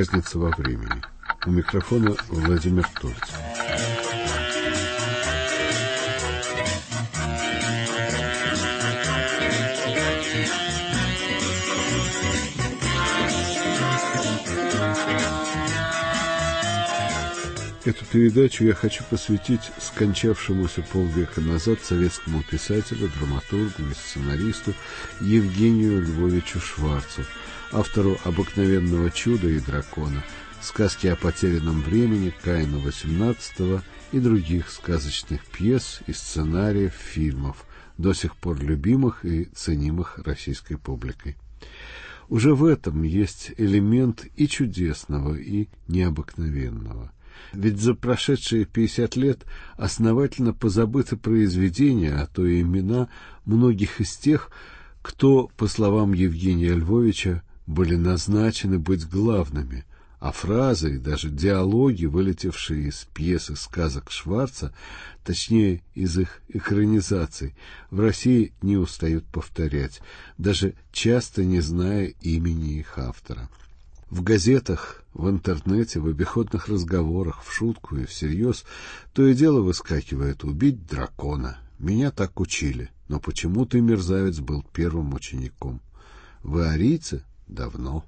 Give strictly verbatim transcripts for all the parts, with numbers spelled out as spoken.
«Разница во времени». У микрофона Владимир Тольцев. Эту передачу я хочу посвятить скончавшемуся полвека назад советскому писателю, драматургу и сценаристу Евгению Львовичу Шварцу, автору «Обыкновенного чуда» и «Дракона», «Сказки о потерянном времени», «Каина восемнадцатого» и других сказочных пьес и сценариев фильмов, до сих пор любимых и ценимых российской публикой. Уже в этом есть элемент и чудесного, и необыкновенного. Ведь за прошедшие пятьдесят лет основательно позабыты произведения, а то и имена многих из тех, кто, по словам Евгения Львовича, были назначены быть главными, а фразы и даже диалоги, вылетевшие из пьесы сказок Шварца, точнее из их экранизаций, в России не устают повторять, даже часто не зная имени их автора. В газетах, в интернете, в обиходных разговорах, в шутку и всерьез то и дело выскакивает «убить дракона». Меня так учили, но почему ты, мерзавец, был первым учеником? Вы арийцы? Давно.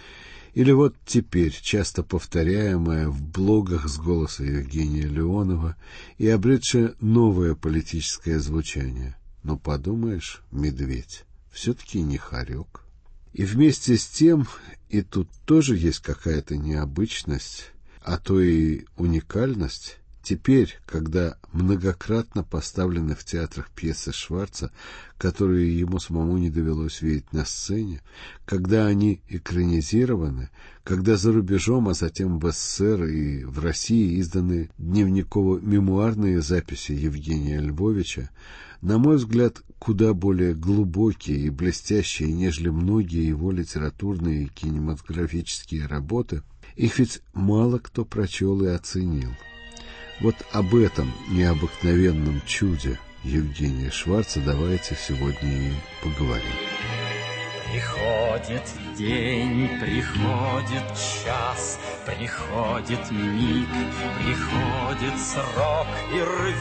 Или вот теперь, часто повторяемое в блогах с голоса Евгения Леонова и обретшее новое политическое звучание. Но подумаешь, медведь, все-таки не хорек. И вместе с тем, и тут тоже есть какая-то необычность, а то и уникальность. Теперь, когда многократно поставлены в театрах пьесы Шварца, которые ему самому не довелось видеть на сцене, когда они экранизированы, когда за рубежом, а затем в СССР и в России изданы дневниково-мемуарные записи Евгения Львовича, на мой взгляд, куда более глубокие и блестящие, нежели многие его литературные и кинематографические работы, их ведь мало кто прочел и оценил. Вот об этом необыкновенном чуде Евгения Шварца давайте сегодня и поговорим. Приходит день, приходит час, приходит миг, приходит срок, и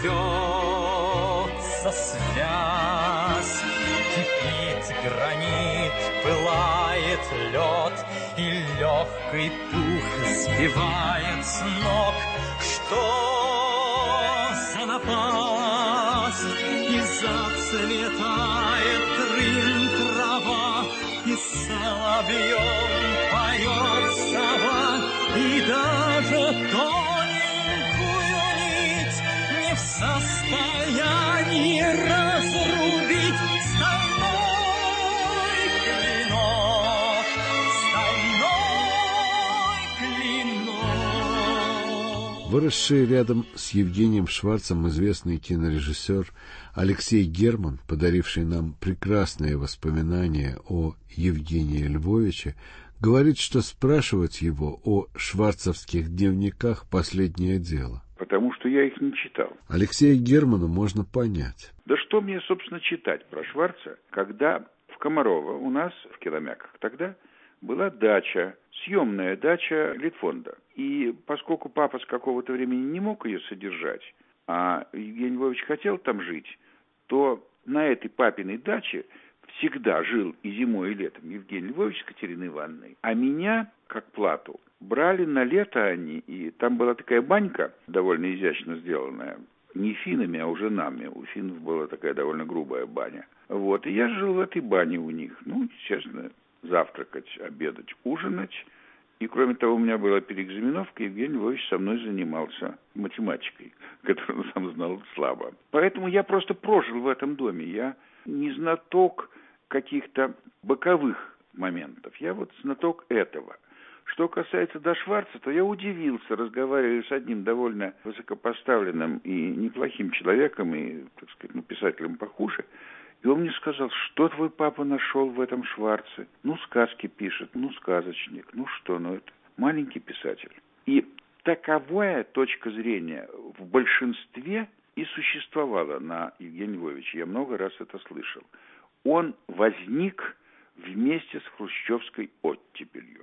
рвется связь. Кипит гранит, пылает лед, и легкий пух сбивает с ног. Что за напасть? И зацветает трын трава, и соловьем поет сова, и даже тоненькую нить не в состоянии разрубить стальной клинок, стальной клинок. Выросший рядом с Евгением Шварцем известный кинорежиссер Алексей Герман, подаривший нам прекрасные воспоминания о Евгении Львовиче, говорит, что спрашивать его о шварцевских дневниках – последнее дело. Потому что я их не читал. Алексея Германа можно понять. Да что мне, собственно, читать про Шварца, когда в Комарово у нас, в Киломяках, тогда была дача, съемная дача Литфонда. И поскольку папа с какого-то времени не мог ее содержать, а Евгений Львович хотел там жить, то на этой папиной даче всегда жил и зимой, и летом Евгений Львович с Катериной Ивановной. А меня, как плату, брали на лето они, и там была такая банька, довольно изящно сделанная, не финнами, а уже нами. У финнов была такая довольно грубая баня. Вот, и я жил в этой бане у них. Ну, естественно, завтракать, обедать, ужинать. И, кроме того, у меня была переэкзаменовка, и Евгений Львович со мной занимался математикой, которую он сам знал слабо. Поэтому я просто прожил в этом доме. Я не знаток каких-то боковых моментов. Я вот знаток этого. Что касается до Шварца, то я удивился, разговаривая с одним довольно высокопоставленным и неплохим человеком, и, так сказать, ну, писателем похуже. И он мне сказал, что твой папа нашел в этом Шварце? Ну, сказки пишет, ну, сказочник, ну что, ну это маленький писатель. И таковая точка зрения в большинстве и существовала на Евгения Львовича. Я много раз это слышал. Он возник вместе с хрущевской оттепелью.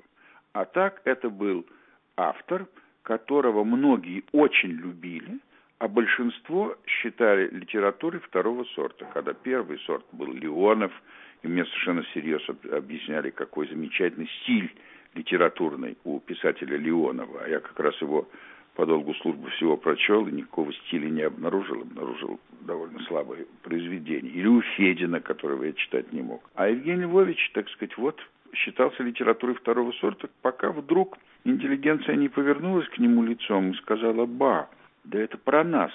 А так это был автор, которого многие очень любили, а большинство считали литературой второго сорта, когда первый сорт был Леонов, и мне совершенно серьезно объясняли, какой замечательный стиль литературный у писателя Леонова, а я как раз его по долгу службы всего прочел, и никакого стиля не обнаружил, обнаружил довольно слабое произведение. Или у Федина, которого я читать не мог. А Евгений Львович, так сказать, вот считался литературой второго сорта, пока вдруг интеллигенция не повернулась к нему лицом и сказала: «Ба, да это про нас,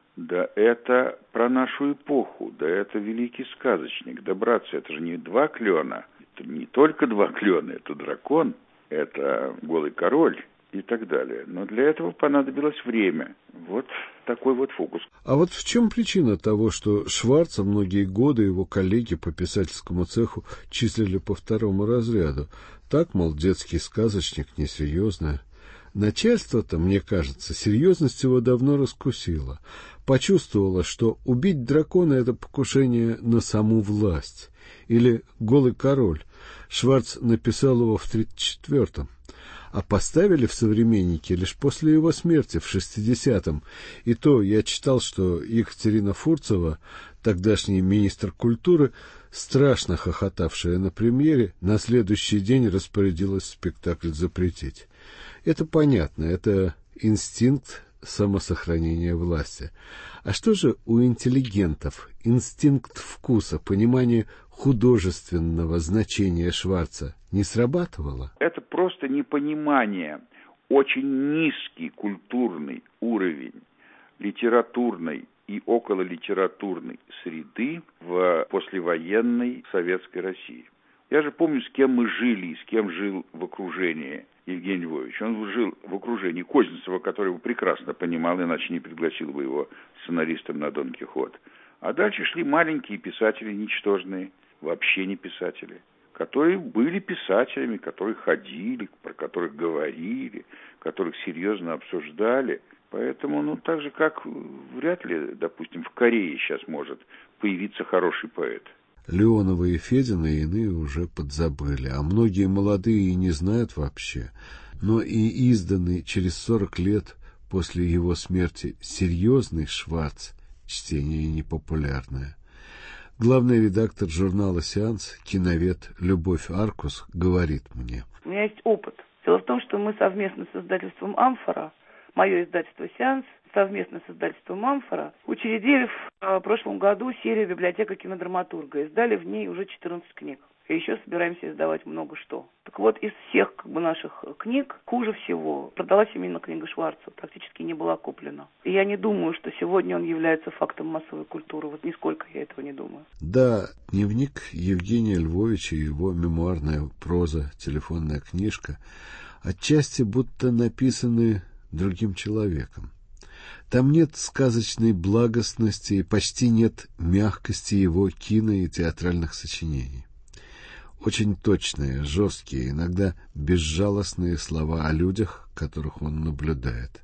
да это про нашу эпоху, да это великий сказочник, да, братцы, это же не два клена, это не только два клена, это дракон, это голый король». И так далее. Но для этого понадобилось время. Вот такой вот фокус. А вот в чем причина того, что Шварца многие годы его коллеги по писательскому цеху числили по второму разряду? Так, мол, детский сказочник несерьезно. Начальство-то, мне кажется, серьезность его давно раскусило. Почувствовало, что убить дракона — это покушение на саму власть. Или «Голый король». Шварц написал его в тридцать четвёртом. А поставили в «Современнике» лишь после его смерти в шестидесятом. И то я читал, что Екатерина Фурцева, тогдашний министр культуры, страшно хохотавшая на премьере, на следующий день распорядилась спектакль запретить. Это понятно, это инстинкт самосохранения власти. А что же у интеллигентов? Инстинкт вкуса, понимание художественного значения Шварца не срабатывало? Это просто непонимание, очень низкий культурный уровень литературной и окололитературной среды в послевоенной советской России. Я же помню, с кем мы жили и с кем жил в окружении Евгений Львович. Он жил в окружении Козинцева, который его прекрасно понимал, иначе не пригласил бы его сценаристом на Дон Кихот. А дальше шли маленькие писатели, ничтожные, вообще не писатели, которые были писателями, которые ходили, про которых говорили, которых серьезно обсуждали. Поэтому, ну, так же, как вряд ли, допустим, в Корее сейчас может появиться хороший поэт. Леонова и Федина иные уже подзабыли, а многие молодые и не знают вообще. Но и изданный через сорок лет после его смерти серьезный Шварц чтение непопулярное. Главный редактор журнала «Сеанс», киновед Любовь Аркус, говорит мне: у меня есть опыт. Дело в том, что мы совместно с издательством «Амфора», мое издательство «Сеанс», совместно с издательством «Амфора», учредили в прошлом году серию «Библиотека кинодраматурга». Издали в ней уже четырнадцать книг. И еще собираемся издавать много что. Так вот, из всех как бы наших книг хуже всего продалась именно книга Шварца. Практически не была куплена. И я не думаю, что сегодня он является фактом массовой культуры. Вот нисколько я этого не думаю. Да, дневник Евгения Львовича и его мемуарная проза, телефонная книжка, отчасти будто написаны другим человеком. Там нет сказочной благостности и почти нет мягкости его кино и театральных сочинений. Очень точные, жесткие, иногда безжалостные слова о людях, которых он наблюдает.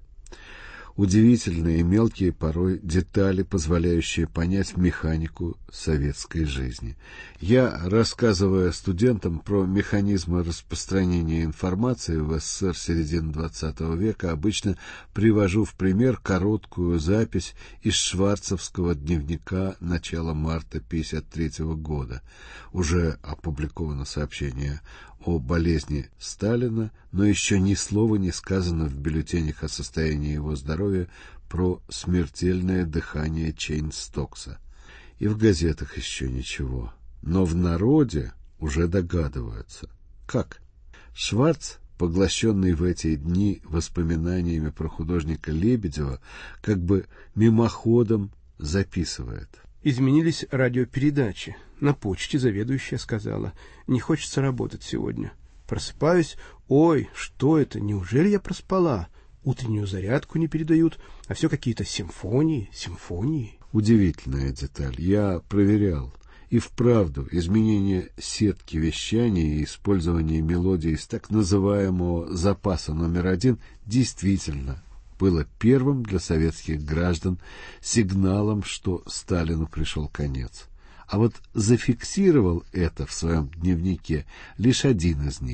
Удивительные мелкие порой детали, позволяющие понять механику советской жизни. Я, рассказывая студентам про механизмы распространения информации в СССР середины двадцатого века, обычно привожу в пример короткую запись из шварцевского дневника начала марта тысяча девятьсот пятьдесят третьего года. Уже опубликовано сообщение о болезни Сталина, но еще ни слова не сказано в бюллетенях о состоянии его здоровья про смертельное дыхание Чейнстокса. И в газетах еще ничего. Но в народе уже догадываются. Как? Шварц, поглощенный в эти дни воспоминаниями про художника Лебедева, как бы мимоходом записывает. Изменились радиопередачи. На почте заведующая сказала: не хочется работать сегодня. Просыпаюсь: ой, что это, неужели я проспала? Утреннюю зарядку не передают, а все какие-то симфонии, симфонии. Удивительная деталь. Я проверял. И вправду, изменение сетки вещания и использование мелодий из так называемого запаса номер один действительно было первым для советских граждан сигналом, что Сталину пришел конец. А вот зафиксировал это в своем дневнике лишь один из них —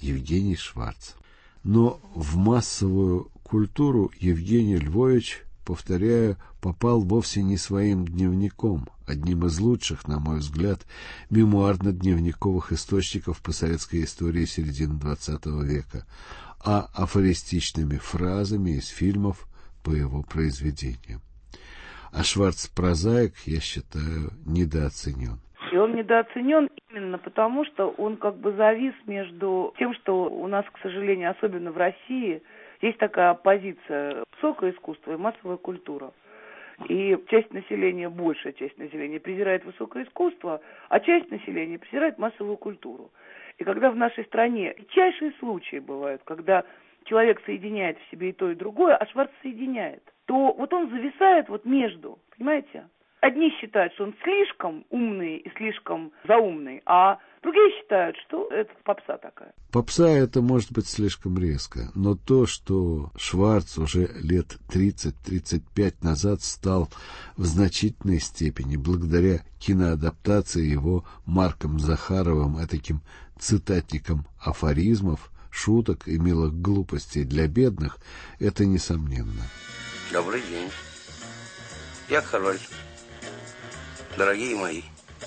Евгений Шварц. Но в массовую культуру Евгений Львович, повторяю, попал вовсе не своим дневником, одним из лучших, на мой взгляд, мемуарно-дневниковых источников по советской истории середины двадцатого века, а афористичными фразами из фильмов по его произведениям. А Шварц-прозаик, я считаю, недооценен. И он недооценен именно потому, что он как бы завис между тем, что у нас, к сожалению, особенно в России, есть такая оппозиция: высокое искусство и массовая культура. И часть населения, большая часть населения презирает высокое искусство, а часть населения презирает массовую культуру. И когда в нашей стране редчайшие случаи бывают, когда человек соединяет в себе и то, и другое, а Шварц соединяет, то вот он зависает вот между, понимаете? Одни считают, что он слишком умный и слишком заумный, а другие считают, что это попса такая. Попса это может быть слишком резко, но то, что Шварц уже лет тридцать-тридцать пять назад стал в значительной степени, благодаря киноадаптации его Марком Захаровым, этаким цитатником афоризмов, шуток и милых глупостей для бедных, это несомненно. Добрый день. Я король. Дорогие мои,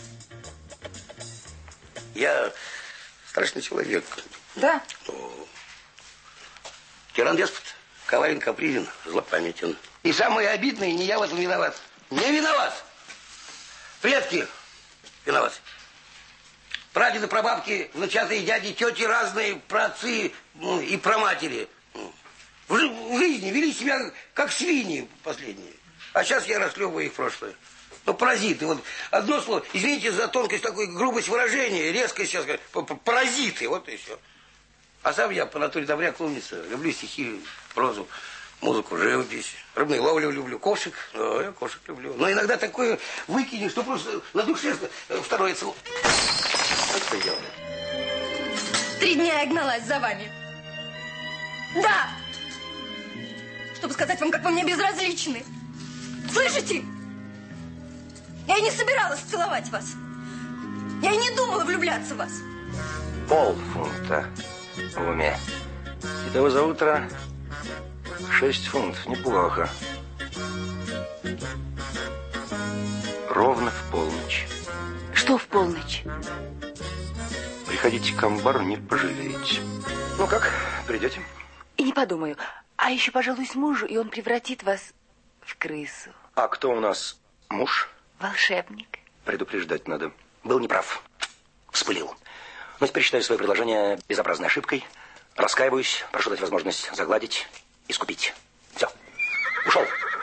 я страшный человек. Да? Ну, тиран-деспот, коварен, капризен, злопамятен. И самое обидное, не я в этом виноват. Не виноват. Предки виноваты. Прадеды, прабабки, внучатые дяди, тети разные, праотцы, ну, и праматери. В, в жизни вели себя как свиньи последние. А сейчас я расхлебываю их прошлое. Ну, паразиты. Вот одно слово, извините за тонкость, такой грубость выражения, резкость сейчас, паразиты, вот и все. А сам я по натуре добряк, умница, люблю стихи, прозу, музыку, живопись, рыбную ловлю люблю, кошек, о, я кошек люблю. Но иногда такое выкинешь, что просто на душе второе цело. Вот что делаю. Три дня я гналась за вами. Да! Чтобы сказать вам, как вы мне безразличны. Слышите? Я и не собиралась целовать вас. Я и не думала влюбляться в вас. Полфунта в уме. Итого за утро шесть фунтов. Неплохо. Ровно в полночь. Что в полночь? Приходите к амбару, не пожалеете. Ну как, придете? И не подумаю. А еще пожалуюсь мужу, и он превратит вас в крысу. А кто у нас муж? Волшебник. Предупреждать надо. Был неправ. Вспылил. Но теперь считаю свое предложение безобразной ошибкой. Раскаиваюсь. Прошу дать возможность загладить, искупить. Все. Ушел.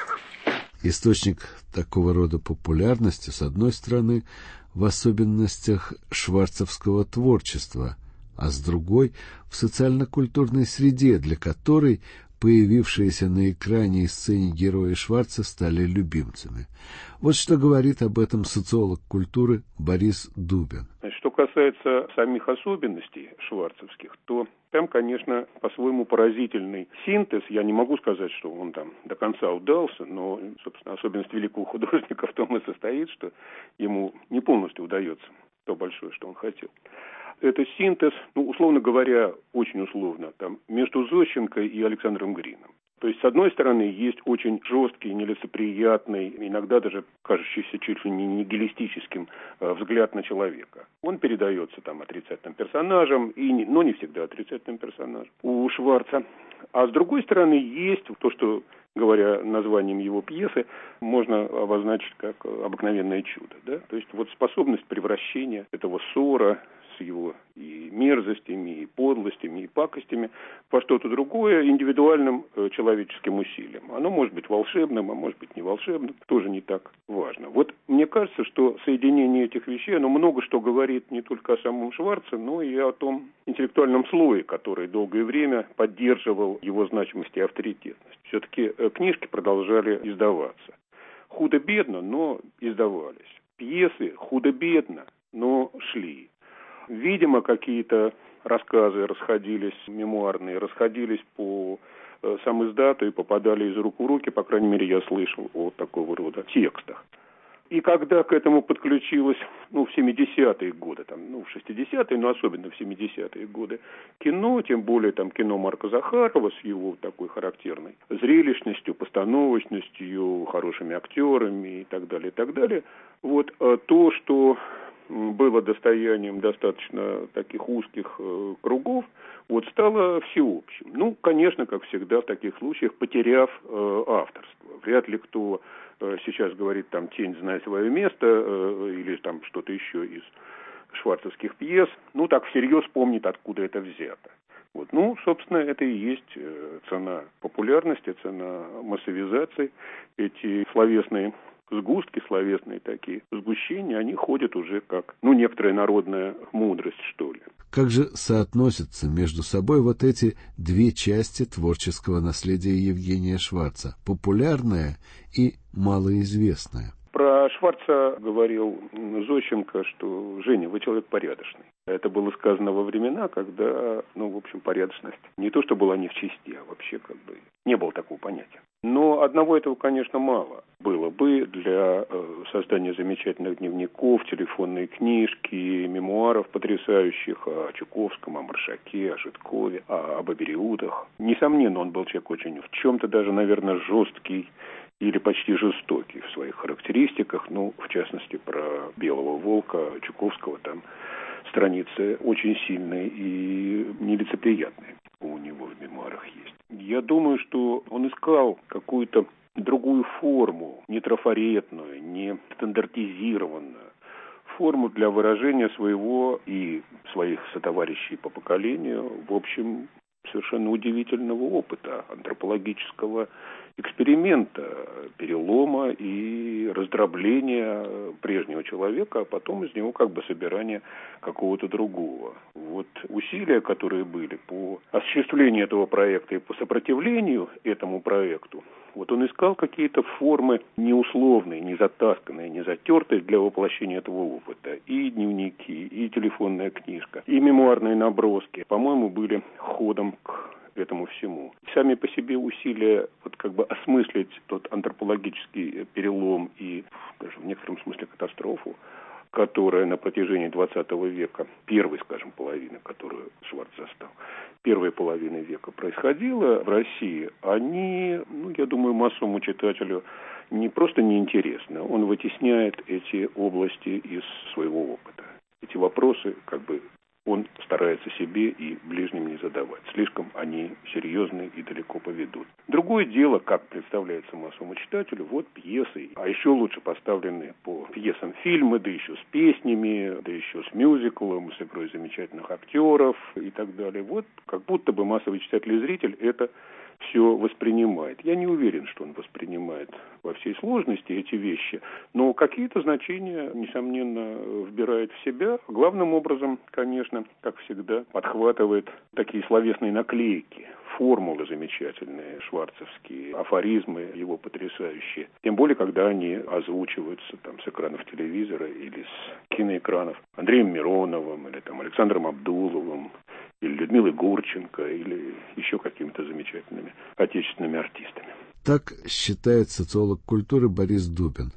Источник такого рода популярности, с одной стороны, в особенностях шварцевского творчества, а с другой — в социально-культурной среде, для которой появившиеся на экране и сцене герои Шварца стали любимцами. Вот что говорит об этом социолог культуры Борис Дубин. Что касается самих особенностей шварцевских, то там, конечно, по-своему поразительный синтез. Я не могу сказать, что он там до конца удался, но, собственно, особенность великого художника в том и состоит, что ему не полностью удается то большое, что он хотел. Это синтез, ну, условно говоря, очень условно, там, между Зощенко и Александром Грином. То есть, с одной стороны, есть очень жесткий, нелицеприятный, иногда даже кажущийся чуть ли не нигилистическим э, взгляд на человека. Он передается там отрицательным персонажам, и не, но не всегда отрицательным персонажам у Шварца. А с другой стороны, есть то, что, говоря названием его пьесы, можно обозначить как обыкновенное чудо. Да? То есть, вот способность превращения этого ссора с его и мерзостями, и подлостями, и пакостями во что-то другое индивидуальным э, человеческим усилием. Оно может быть волшебным, а может быть не волшебным, тоже не так важно. Вот мне кажется, что соединение этих вещей, оно много что говорит не только о самом Шварце, но и о том интеллектуальном слое, который долгое время поддерживал его значимость и авторитетность. Все-таки э, книжки продолжали издаваться. Худо-бедно, но издавались. Пьесы худо-бедно, но шли. Видимо, какие-то рассказы расходились, мемуарные, расходились по э, самиздату и попадали из рук в руки, по крайней мере, я слышал о такого рода текстах. И когда к этому подключилось, ну, в семидесятые годы, там, ну, в шестидесятые, но особенно в семидесятые годы, кино, тем более там кино Марка Захарова с его такой характерной зрелищностью, постановочностью, хорошими актерами и так далее, и так далее, вот то, что было достоянием достаточно таких узких э, кругов, вот стало всеобщим. Ну, конечно, как всегда в таких случаях, потеряв э, авторство. Вряд ли кто э, сейчас говорит, там, «Тень, знай свое место» э, или там что-то еще из шварцевских пьес, ну, так всерьез помнит, откуда это взято. Вот. Ну, собственно, это и есть э, цена популярности, цена массовизации. Эти словесные сгустки, словесные такие сгущения, они ходят уже как, ну, некоторая народная мудрость, что ли. Как же соотносятся между собой вот эти две части творческого наследия Евгения Шварца – популярное и малоизвестное? Про Шварца говорил Зощенко, что «Женя, вы человек порядочный». Это было сказано во времена, когда, ну, в общем, порядочность не то, что была не в чести, а вообще как бы не было такого понятия. Но одного этого, конечно, мало было бы для э, создания замечательных дневников, телефонной книжки, мемуаров потрясающих о Чуковском, о Маршаке, о Житкове, о, об Абериутах. Несомненно, он был человек очень в чем-то даже, наверное, жесткий или почти жестокий в своих характеристиках. Ну, в частности, про Белого волка Чуковского там страницы очень сильные и нелицеприятные у него в мемуарах есть. Я думаю, что он искал какую-то другую форму, не трафаретную, не стандартизированную, форму для выражения своего и своих сотоварищей по поколению, в общем, совершенно удивительного опыта, антропологического эксперимента, перелома и раздробления прежнего человека, а потом из него как бы собирания какого-то другого. Вот усилия, которые были по осуществлению этого проекта и по сопротивлению этому проекту, вот он искал какие-то формы неусловные, не затасканные, не затертые для воплощения этого опыта. И дневники, и телефонная книжка, и мемуарные наброски, по-моему, были ходом к этому всему. Сами по себе усилия вот как бы осмыслить тот антропологический перелом и даже в некотором смысле катастрофу, которая на протяжении двадцатого века, первой, скажем, половины, которую Шварц застал, первой половины века происходила в России, они, ну, я думаю, массовому читателю не просто неинтересны, он вытесняет эти области из своего опыта. Эти вопросы как бы он старается себе и ближним не задавать. Слишком они серьезные и далеко поведут. Другое дело, как представляется массовому читателю, вот пьесы, а еще лучше поставленные по пьесам фильмы, да еще с песнями, да еще с мюзиклом, с игрой замечательных актеров и так далее. Вот как будто бы массовый читатель и зритель это все воспринимает. Я не уверен, что он воспринимает во всей сложности эти вещи, но какие-то значения, несомненно, вбирает в себя. Главным образом, конечно, как всегда, подхватывает такие словесные наклейки, формулы замечательные, шварцевские, афоризмы его потрясающие. Тем более, когда они озвучиваются там с экранов телевизора или с киноэкранов Андреем Мироновым или там Александром Абдуловым, или Людмилой Гурченко, или еще какими-то замечательными отечественными артистами. Так считает социолог культуры Борис Дубин.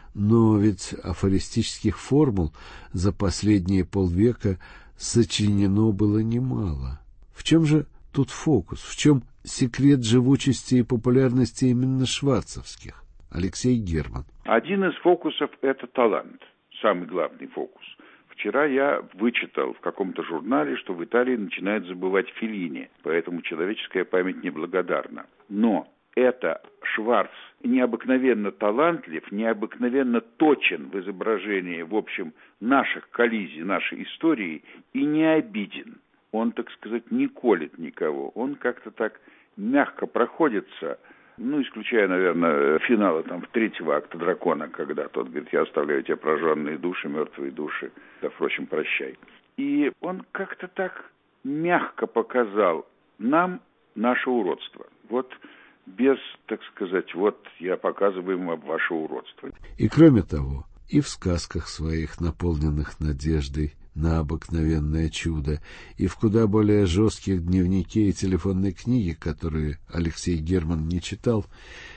Но ведь афористических формул за последние полвека сочинено было немало. В чем же тут фокус? В чем секрет живучести и популярности именно шварцевских? Алексей Герман. Один из фокусов – это талант. Самый главный фокус. Вчера я вычитал в каком-то журнале, что в Италии начинают забывать Феллини, поэтому человеческая память неблагодарна. Но это Шварц необыкновенно талантлив, необыкновенно точен в изображении, в общем, наших коллизий, нашей истории и не обиден. Он, так сказать, не колет никого, он как-то так мягко проходится. Ну, исключая, наверное, финала там третьего акта «Дракона», когда тот говорит: я оставляю тебе прожженные души, мертвые души, да, впрочем, прощай. И он как-то так мягко показал нам наше уродство. Вот без, так сказать, вот я показываю ему ваше уродство. И кроме того, и в сказках своих, наполненных надеждой на обыкновенное чудо, и в куда более жестких дневнике и телефонной книге, которые Алексей Герман не читал,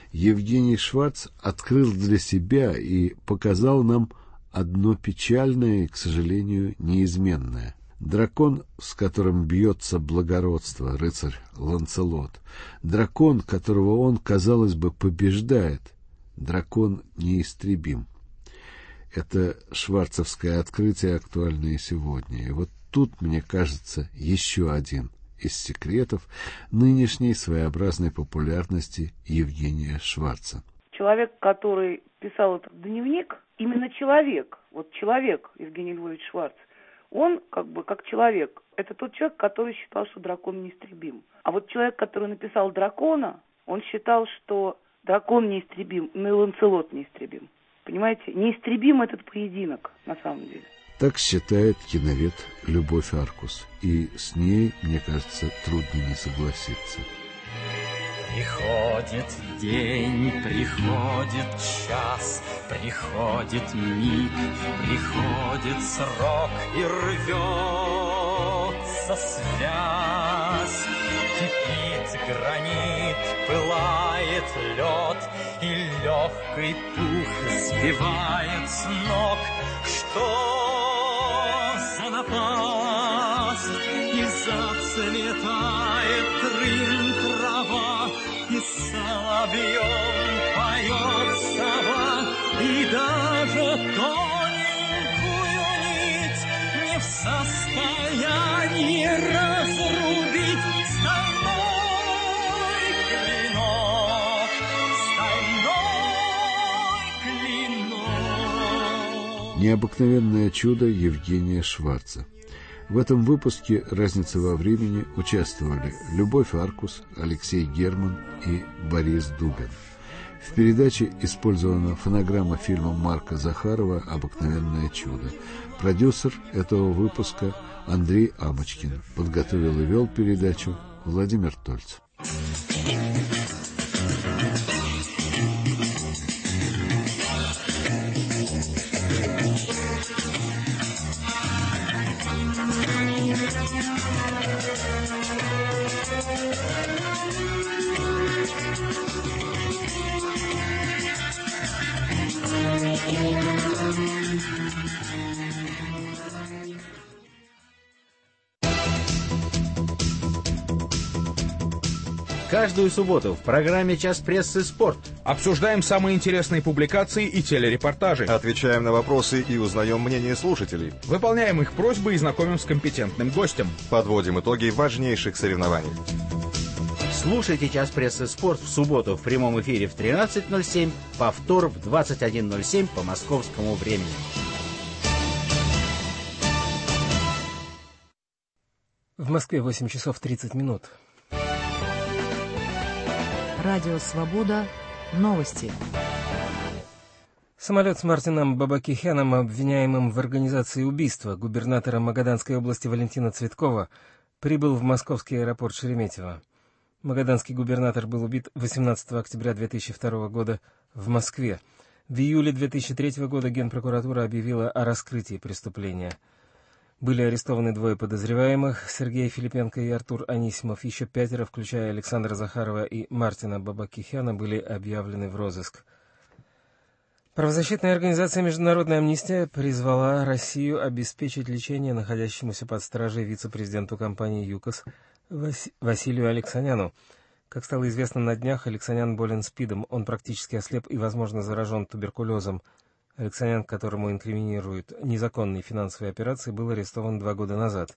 Евгений Шварц открыл для себя и показал нам одно печальное и, к сожалению, неизменное. Дракон, с которым бьется благородство, рыцарь Ланцелот. Дракон, которого он, казалось бы, побеждает. Дракон неистребим. Это шварцевское открытие актуально и сегодня. И вот тут, мне кажется, еще один из секретов нынешней своеобразной популярности Евгения Шварца. Человек, который писал этот дневник, именно человек, вот человек Евгений Львович Шварц, он как бы как человек, это тот человек, который считал, что дракон неистребим. А вот человек, который написал «Дракона», он считал, что дракон неистребим, но и Ланцелот неистребим. Понимаете, неистребим этот поединок на самом деле. Так считает киновед Любовь Аркус, и с ней, мне кажется, трудно не согласиться. Приходит день, приходит час, приходит миг, приходит срок, и рвется связь. Кипит гранит, пылает лед, и легкий пух сбивает с ног. Что за напасть? И зацветает трын трава, и соловьем поет сова, и даже тоненькую нить не в состоянии разрубить. Стальной клинок, стальной клинок. Необыкновенное чудо Евгения Шварца. В этом выпуске «Разница во времени» участвовали Любовь Аркус, Алексей Герман и Борис Дубин. В передаче использована фонограмма фильма Марка Захарова «Обыкновенное чудо». Продюсер этого выпуска Андрей Амочкин. Подготовил и вел передачу Владимир Тольц. Каждую субботу в программе «Час прессы. Спорт» обсуждаем самые интересные публикации и телерепортажи. Отвечаем на вопросы и узнаем мнение слушателей. Выполняем их просьбы и знакомим с компетентным гостем. Подводим итоги важнейших соревнований. Слушайте «Час прессы. Спорт» в субботу в прямом эфире в тринадцать ноль семь, повтор в двадцать один ноль семь по московскому времени. В Москве восемь часов тридцать минут. Радио «Свобода». Новости. Самолет с Мартином Бабакихяном, обвиняемым в организации убийства губернатора Магаданской области Валентина Цветкова, прибыл в московский аэропорт Шереметьево. Магаданский губернатор был убит восемнадцатого октября две тысячи второго года в Москве. В июле две тысячи третьего года Генпрокуратура объявила о раскрытии преступления. Были арестованы двое подозреваемых, Сергей Филипенко и Артур Анисимов. Еще пятеро, включая Александра Захарова и Мартина Бабакихяна, были объявлены в розыск. Правозащитная организация «Международная амнистия» призвала Россию обеспечить лечение находящемуся под стражей вице-президенту компании ЮКОС Вас... Василию Алексаняну. Как стало известно на днях, Алексанян болен СПИДом, он практически ослеп и, возможно, заражен туберкулезом. Алексанян, которому инкриминируют незаконные финансовые операции, был арестован два года назад.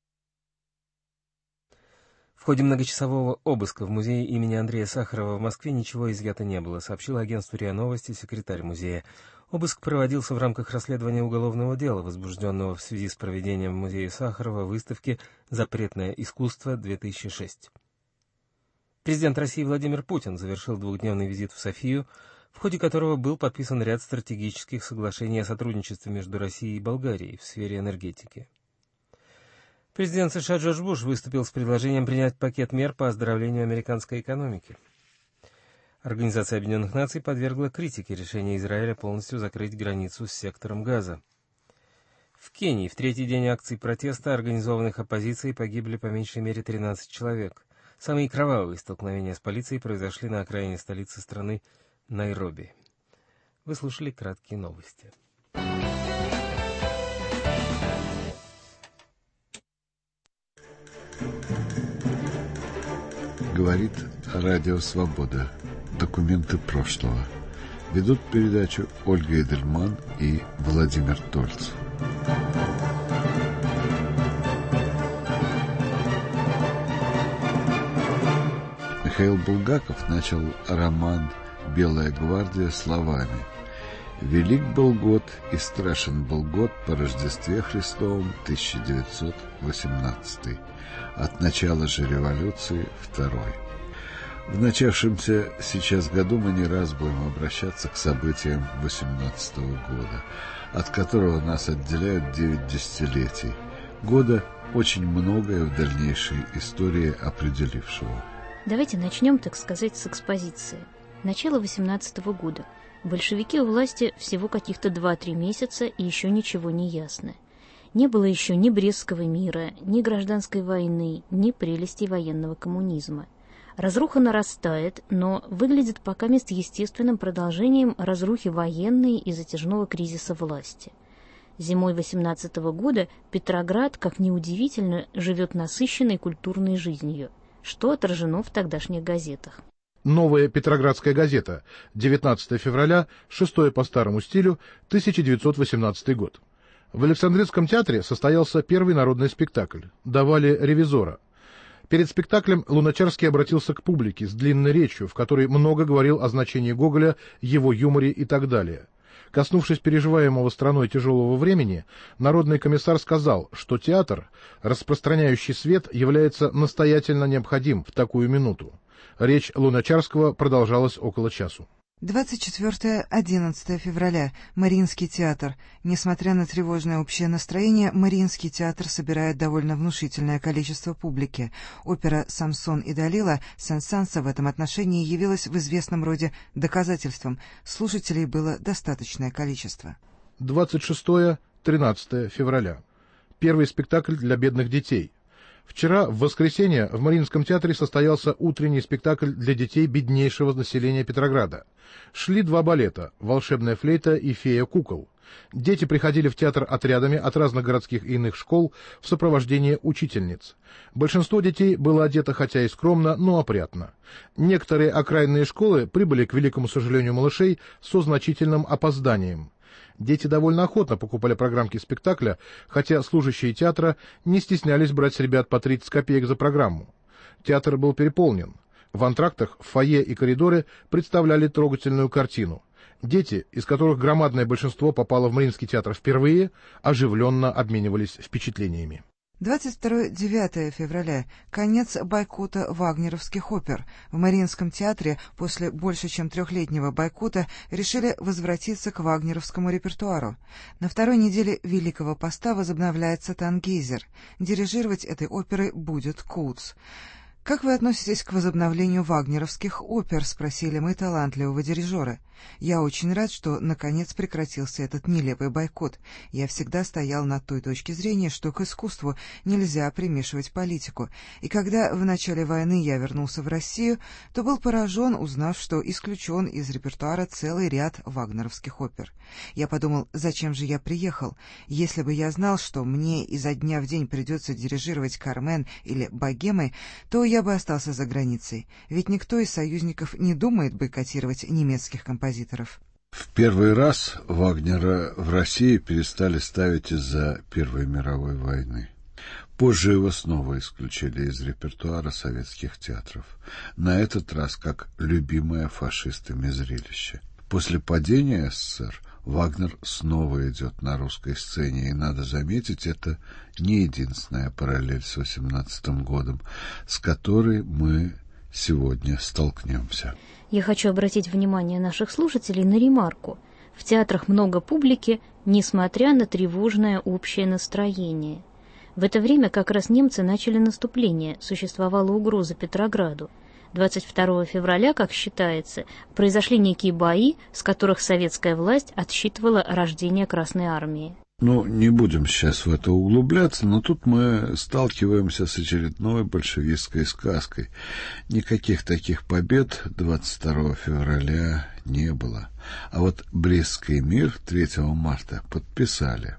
В ходе многочасового обыска в музее имени Андрея Сахарова в Москве ничего изъято не было, сообщил агентству РИА Новости секретарь музея. Обыск проводился в рамках расследования уголовного дела, возбужденного в связи с проведением в музее Сахарова выставки «Запретное искусство-две тысячи шесть». Президент России Владимир Путин завершил двухдневный визит в Софию, в ходе которого был подписан ряд стратегических соглашений о сотрудничестве между Россией и Болгарией в сфере энергетики. Президент США Джордж Буш выступил с предложением принять пакет мер по оздоровлению американской экономики. Организация Объединенных Наций подвергла критике решение Израиля полностью закрыть границу с сектором Газа. В Кении в третий день акций протеста, организованных оппозицией, погибли по меньшей мере тринадцать человек. Самые кровавые столкновения с полицией произошли на окраине столицы страны Найроби. Вы слушали краткие новости. Говорит Радио Свобода. Документы прошлого. Ведут передачу Ольга Эдельман и Владимир Тольц. Михаил Булгаков начал роман «Белая гвардия» словами: «Велик был год и страшен был год по Рождестве Христовом тысяча девятьсот восемнадцатый. От начала же революции второй». В начавшемся сейчас году мы не раз будем обращаться к событиям восемнадцатого года, от которого нас отделяют девять десятилетий, года, очень многое в дальнейшей истории определившего. Давайте начнем, так сказать, с экспозиции. Начало восемнадцатого года. Большевики у власти всего каких-то два-три месяца, и еще ничего не ясно. Не было еще ни Брестского мира, ни гражданской войны, ни прелестей военного коммунизма. Разруха нарастает, но выглядит пока мест естественным продолжением разрухи военной и затяжного кризиса власти. Зимой восемнадцатого года Петроград, как ни удивительно, живет насыщенной культурной жизнью, что отражено в тогдашних газетах. Новая Петроградская газета, девятнадцатого февраля, шестое по старому стилю, тысяча девятьсот восемнадцатый год. В Александринском театре состоялся первый народный спектакль. Давали «Ревизора». Перед спектаклем Луначарский обратился к публике с длинной речью, в которой много говорил о значении Гоголя, его юморе и так далее. Коснувшись переживаемого страной тяжелого времени, народный комиссар сказал, что театр, распространяющий свет, является настоятельно необходим в такую минуту. Речь Луначарского продолжалась около часу. двадцать четвёртое — одиннадцатое февраля. Мариинский театр. Несмотря на тревожное общее настроение, Мариинский театр собирает довольно внушительное количество публики. Опера «Самсон и Далила» Сен-Санса в этом отношении явилась в известном роде доказательством. Слушателей было достаточное количество. двадцать шестое — тринадцатое февраля. Первый спектакль для бедных детей. Вчера, в воскресенье, в Мариинском театре состоялся утренний спектакль для детей беднейшего населения Петрограда. Шли два балета «Волшебная флейта» и «Фея кукол». Дети приходили в театр отрядами от разных городских и иных школ в сопровождении учительниц. Большинство детей было одето хотя и скромно, но опрятно. Некоторые окраинные школы прибыли, к великому сожалению малышей, со значительным опозданием. Дети довольно охотно покупали программки спектакля, хотя служащие театра не стеснялись брать с ребят по тридцать копеек за программу. Театр был переполнен. В антрактах, в фойе и коридоры представляли трогательную картину. Дети, из которых громадное большинство попало в Мариинский театр впервые, оживленно обменивались впечатлениями. двадцать второе — девятое февраля. Конец бойкота вагнеровских опер. В Мариинском театре после больше чем трехлетнего бойкота решили возвратиться к вагнеровскому репертуару. На второй неделе Великого Поста возобновляется «Тангейзер». Дирижировать этой оперой будет Коутс. «Как вы относитесь к возобновлению вагнеровских опер?» — спросили мы талантливого дирижера. «Я очень рад, что, наконец, прекратился этот нелепый бойкот. Я всегда стоял на той точке зрения, что к искусству нельзя примешивать политику. И когда в начале войны я вернулся в Россию, то был поражен, узнав, что исключен из репертуара целый ряд вагнеровских опер. Я подумал, зачем же я приехал? Если бы я знал, что мне изо дня в день придется дирижировать «Кармен» или «Богемой», то я бы остался за границей. Ведь никто из союзников не думает бойкотировать немецких композиторов. В первый раз Вагнера в России перестали ставить из-за Первой мировой войны. Позже его снова исключили из репертуара советских театров. На этот раз как любимое фашистами зрелище. После падения СССР Вагнер снова идет на русской сцене, и, надо заметить, это не единственная параллель с восемнадцатым годом, с которой мы сегодня столкнемся. Я хочу обратить внимание наших слушателей на ремарку. В театрах много публики, несмотря на тревожное общее настроение. В это время как раз немцы начали наступление, существовала угроза Петрограду. двадцать второго февраля, как считается, произошли некие бои, с которых советская власть отсчитывала рождение Красной армии. Ну, не будем сейчас в это углубляться, но тут мы сталкиваемся с очередной большевистской сказкой. Никаких таких побед двадцать второго февраля не было. А вот Брестский мир третьего марта подписали.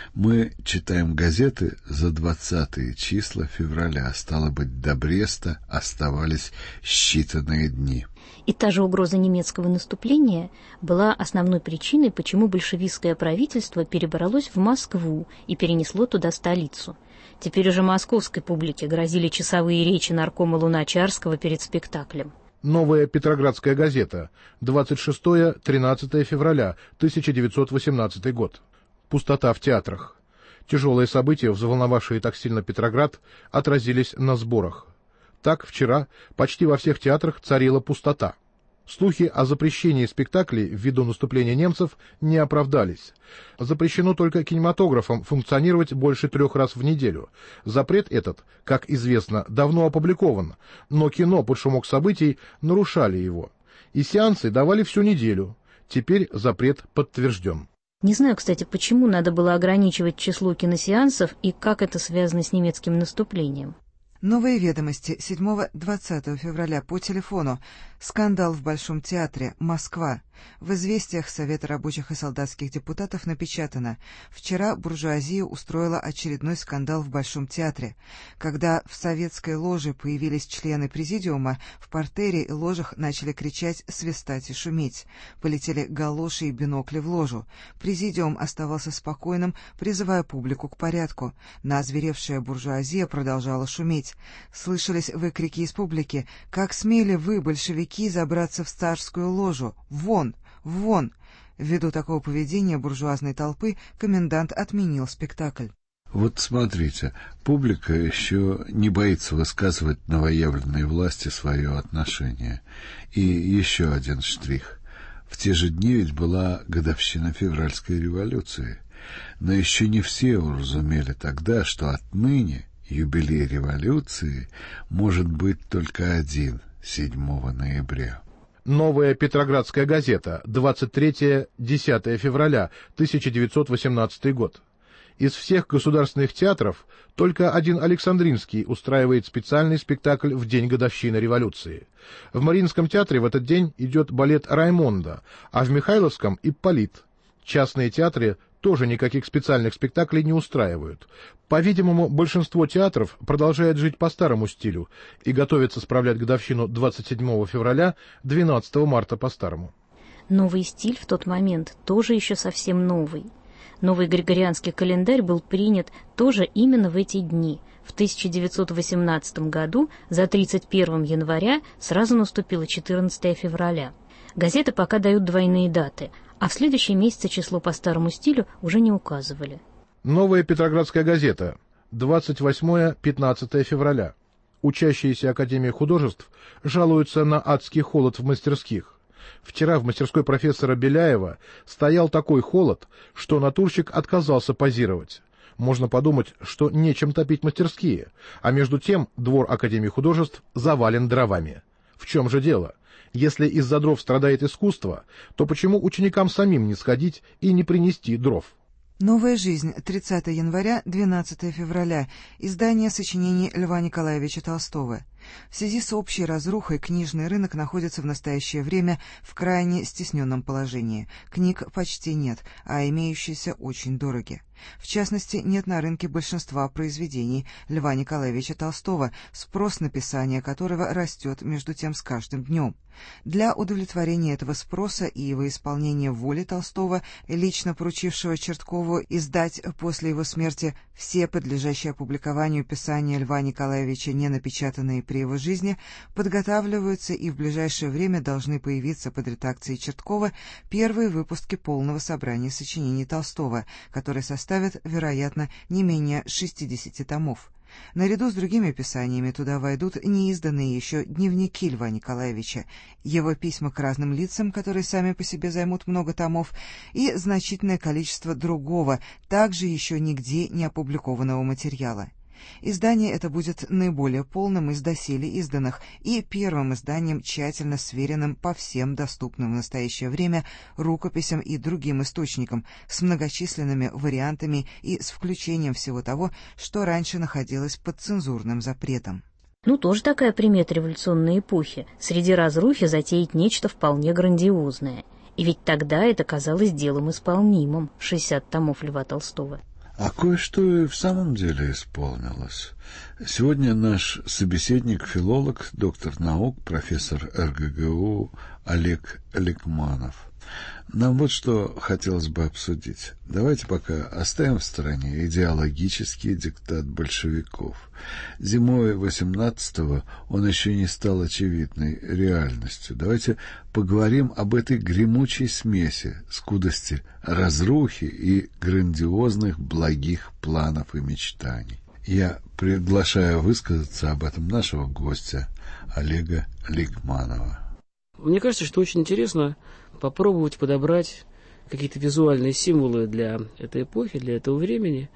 Мы читаем газеты за двадцатые числа февраля. Стало быть, до Бреста оставались считанные дни. И та же угроза немецкого наступления была основной причиной, почему большевистское правительство перебралось в Москву и перенесло туда столицу. Теперь уже московской публике грозили часовые речи наркома Луначарского перед спектаклем. Новая Петроградская газета, двадцать шестое — тринадцатое февраля, тысяча девятьсот восемнадцатый год. Пустота в театрах. Тяжелые события, взволновавшие так сильно Петроград, отразились на сборах. Так, вчера почти во всех театрах царила пустота. Слухи о запрещении спектаклей ввиду наступления немцев не оправдались. Запрещено только кинематографам функционировать больше трех раз в неделю. Запрет этот, как известно, давно опубликован, но кино под шумок событий нарушали его. И сеансы давали всю неделю. Теперь запрет подтвержден. Не знаю, кстати, почему надо было ограничивать число киносеансов и как это связано с немецким наступлением. Новые ведомости седьмого-двадцатого февраля по телефону. Скандал в Большом театре. Москва. В известиях Совета рабочих и солдатских депутатов напечатано: вчера буржуазия устроила очередной скандал в Большом театре. Когда в советской ложе появились члены президиума, в партере и ложах начали кричать, свистать и шуметь. Полетели галоши и бинокли в ложу. Президиум оставался спокойным, призывая публику к порядку. Но озверевшая буржуазия продолжала шуметь. Слышались выкрики из публики: «Как смели вы, большевики, забраться в царскую ложу? Вон! Вон!» Ввиду такого поведения буржуазной толпы комендант отменил спектакль. Вот смотрите, публика еще не боится высказывать новоявленной власти свое отношение. И еще один штрих. В те же дни ведь была годовщина февральской революции. Но еще не все уразумели тогда, что отныне юбилей революции может быть только один — седьмого ноября. Новая Петроградская газета, двадцать третье — десятое февраля, тысяча девятьсот восемнадцатый год. Из всех государственных театров только один Александринский устраивает специальный спектакль в день годовщины революции. В Мариинском театре в этот день идет балет «Раймонда», а в Михайловском — «Ипполит». Частные театры тоже никаких специальных спектаклей не устраивают. По-видимому, большинство театров продолжает жить по старому стилю и готовится справлять годовщину двадцать седьмого февраля, двенадцатого марта по старому. Новый стиль в тот момент тоже еще совсем новый. Новый григорианский календарь был принят тоже именно в эти дни. В тысяча девятьсот восемнадцатом году за тридцать первого января сразу наступило четырнадцатое февраля. Газеты пока дают двойные даты, а в следующие месяцы число по старому стилю уже не указывали. Новая Петроградская газета, двадцать восьмое — пятнадцатое февраля. Учащиеся Академии художеств жалуются на адский холод в мастерских. Вчера в мастерской профессора Беляева стоял такой холод, что натурщик отказался позировать. Можно подумать, что нечем топить мастерские, а между тем двор Академии художеств завален дровами. В чем же дело? Если из-за дров страдает искусство, то почему ученикам самим не сходить и не принести дров? Новая жизнь. тридцатого января, двенадцатого февраля. Издание сочинений Льва Николаевича Толстого. В связи с общей разрухой книжный рынок находится в настоящее время в крайне стесненном положении. Книг почти нет, а имеющиеся очень дороги. В частности, нет на рынке большинства произведений Льва Николаевича Толстого, спрос на писание которого растет между тем с каждым днем. Для удовлетворения этого спроса и во исполнение воли Толстого, лично поручившего Черткову издать после его смерти все подлежащие опубликованию писания Льва Николаевича, не напечатанные при его жизни, подготавливаются и в ближайшее время должны появиться под редакцией Черткова первые выпуски полного собрания сочинений Толстого, которые составят, вероятно, не менее шестидесяти томов. Наряду с другими писаниями туда войдут неизданные еще дневники Льва Николаевича, его письма к разным лицам, которые сами по себе займут много томов, и значительное количество другого, также еще нигде не опубликованного материала. Издание это будет наиболее полным из доселе изданных и первым изданием, тщательно сверенным по всем доступным в настоящее время рукописям и другим источникам, с многочисленными вариантами и с включением всего того, что раньше находилось под цензурным запретом. Ну, тоже такая примета революционной эпохи. Среди разрухи затеять нечто вполне грандиозное. И ведь тогда это казалось делом исполнимым. шестьдесят томов Льва Толстого. А кое-что и в самом деле исполнилось. Сегодня наш собеседник-филолог, доктор наук, профессор эр гэ гэ у Олег Ликманов. Нам вот что хотелось бы обсудить. Давайте пока оставим в стороне идеологический диктат большевиков. Зимой восемнадцатого он еще не стал очевидной реальностью. Давайте поговорим об этой гремучей смеси, скудости разрухи и грандиозных благих планов и мечтаний. Я приглашаю высказаться об этом нашего гостя Олега Ликманова. Мне кажется, что очень интересно попробовать подобрать какие-то визуальные символы для этой эпохи, для этого времени.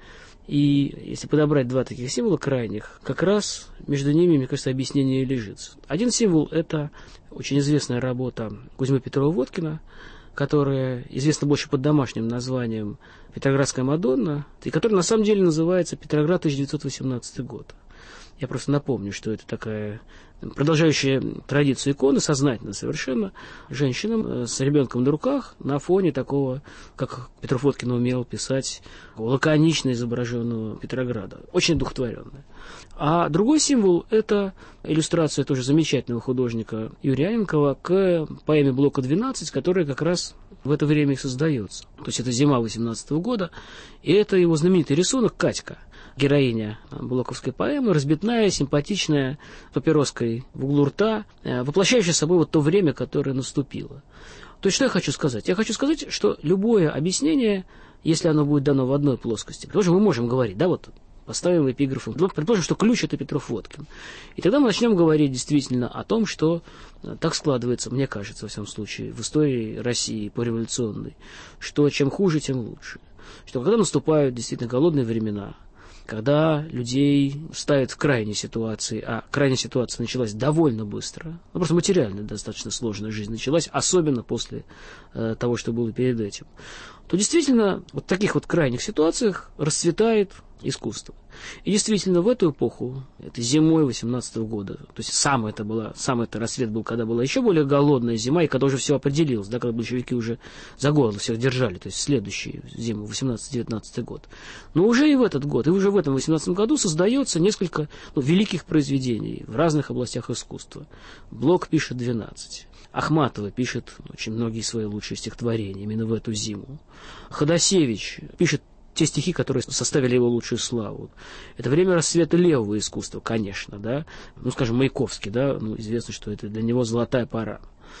И если подобрать два таких символа крайних, как раз между ними, мне кажется, объяснение лежит. Один символ – это очень известная работа Кузьмы Петрова-Водкина, которая известна больше под домашним названием «Петроградская Мадонна», и которая на самом деле называется «Петроград, тысяча девятьсот восемнадцатый год». Я просто напомню, что это такая продолжающая традицию иконы, сознательно совершенно, женщинам с ребенком на руках на фоне такого, как Петров Водкин умел писать, лаконично изображенного Петрограда. Очень духотворенная. А другой символ – это иллюстрация тоже замечательного художника Юрия Анненкова к поэме Блока двенадцать, которая как раз в это время и создается. То есть это зима восемнадцатого года, и это его знаменитый рисунок «Катька». Героиня блоковской поэмы, разбитная, симпатичная, папироской в углу рта, воплощающая собой вот то время, которое наступило. То есть что я хочу сказать? Я хочу сказать, что любое объяснение, если оно будет дано в одной плоскости, тоже мы можем говорить, да, вот поставим эпиграфом, предположим, что ключ – это Петров Водкин. И тогда мы начнем говорить действительно о том, что так складывается, мне кажется, во всяком случае, в истории России пореволюционной, что чем хуже, тем лучше. Что когда наступают действительно голодные времена, когда людей ставят в крайней ситуации, а крайняя ситуация началась довольно быстро, ну, просто материально достаточно сложная жизнь началась, особенно после э, того, что было перед этим, то действительно вот в таких вот крайних ситуациях расцветает искусство. И действительно в эту эпоху, это зимой восемнадцатого года, то есть сам это было, сам это рассвет был, когда была еще более голодная зима, и когда уже все определилось, да, когда большевики уже за горло всех держали, то есть следующую зиму, восемнадцатый-девятнадцатый год. Но уже и в этот год, и уже в этом восемнадцатом году создается несколько ну, великих произведений в разных областях искусства. Блок пишет двенадцать. Ахматова пишет очень многие свои лучшие стихотворения именно в эту зиму. Ходосевич пишет те стихи, которые составили его лучшую славу. Это время расцвета левого искусства, конечно, да. Ну, скажем, Маяковский, да, ну, известно, что это для него золотая пора.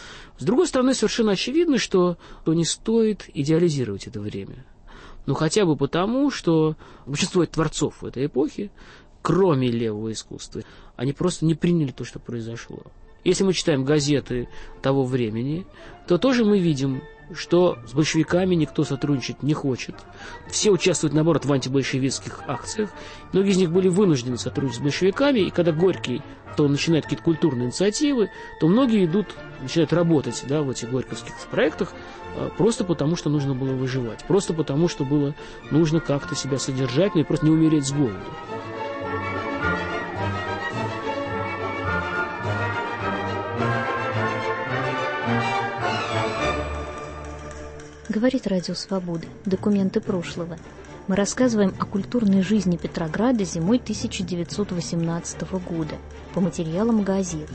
С другой стороны, совершенно очевидно, что не стоит идеализировать это время. Ну, хотя бы потому, что большинство творцов в этой эпохи, кроме левого искусства, они просто не приняли то, что произошло. Если мы читаем газеты того времени, то тоже мы видим, что с большевиками никто сотрудничать не хочет. Все участвуют, наоборот, в антибольшевистских акциях. Многие из них были вынуждены сотрудничать с большевиками, и когда Горький то начинает какие-то культурные инициативы, то многие идут, начинают работать, да, в этих горьковских проектах просто потому, что нужно было выживать, просто потому, что было нужно как-то себя содержать, ну и просто не умереть с голоду. Говорит Радио Свобода. Документы прошлого. Мы рассказываем о культурной жизни Петрограда зимой тысяча девятьсот восемнадцатого года по материалам газет.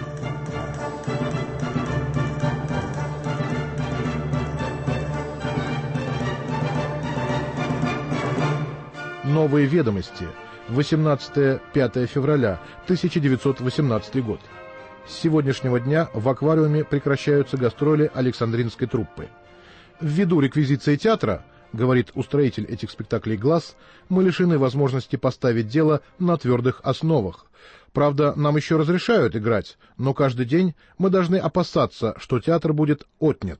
Новые ведомости. восемнадцатое-пятое февраля тысяча девятьсот восемнадцатый год. С сегодняшнего дня в аквариуме прекращаются гастроли Александринской труппы. Ввиду реквизиции театра, говорит устроитель этих спектаклей «Глаз», мы лишены возможности поставить дело на твердых основах. Правда, нам еще разрешают играть, но каждый день мы должны опасаться, что театр будет отнят.